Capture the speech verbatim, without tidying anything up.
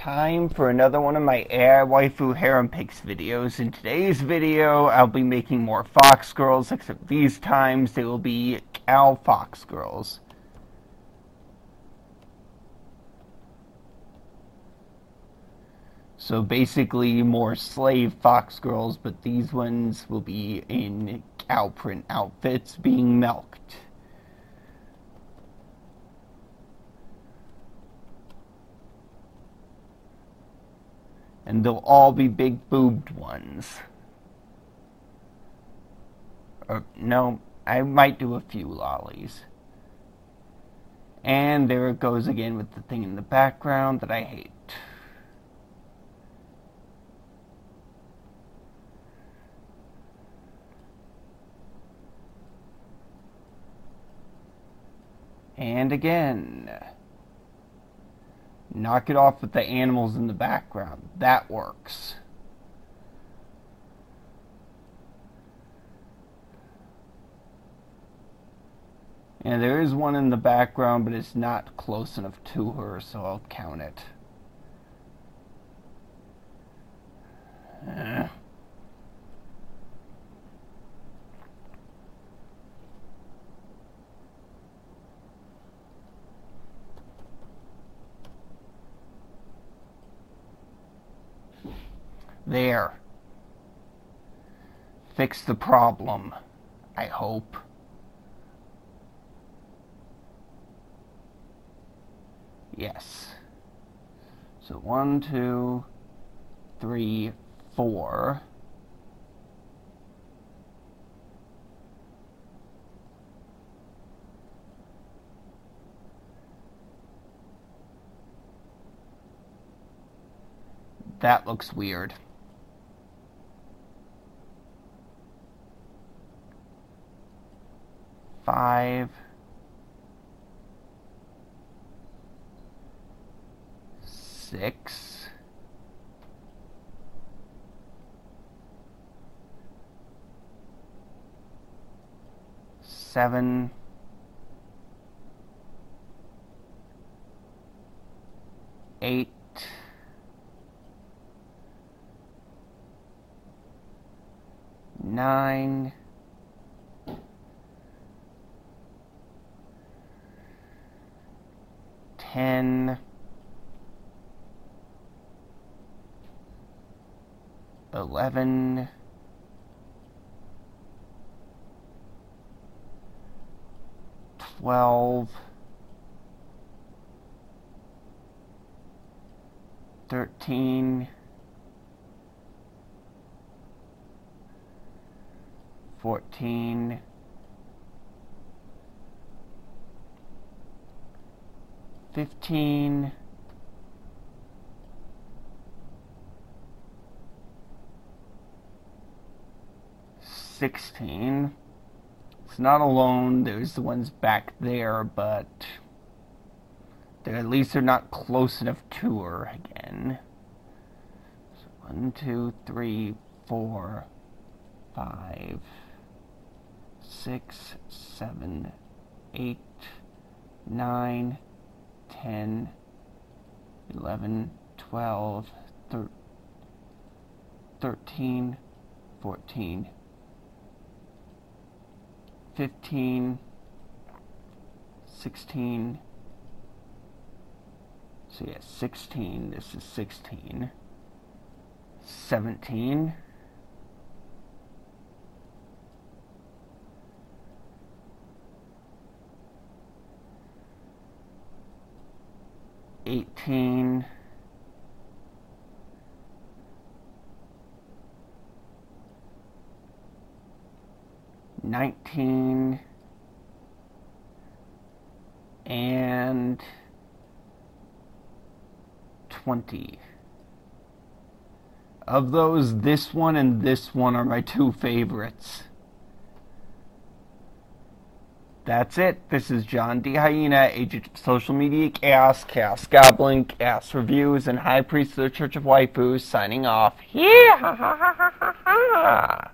Time for another one of my A I Waifu Harem Picks videos. In today's video, I'll be making more Fox Girls, except these times they will be cow Fox Girls. So basically more slave Fox Girls, but these ones will be in cow print outfits being milked. And they'll all be big boobed ones. Or, no, I might do a few lollies. And there it goes again with the thing in the background that I hate. And again. Knock it off with the animals in the background. That works. And there is one in the background, but it's not close enough to her, so I'll count it. Uh. There. Fix the problem, I hope. Yes. So one, two, three, four. That looks weird. Five, six, seven, eight, nine, ten, eleven, twelve, thirteen, fourteen, fifteen, sixteen. It's not alone. There's the ones back there, but they're, at least they're not close enough to her again. So one, two, three, four, five, six, seven, eight, nine, ten, eleven, twelve, thirteen, fourteen, fifteen, sixteen. So yeah, sixteen. This is sixteen. seventeen. eighteen, nineteen, and twenty. Of those, this one and this one are my two favorites. That's it. This is John D. Hyena, agent of social media chaos, chaos goblin, chaos reviews, and high priest of the Church of Waifus, signing off. Yeah!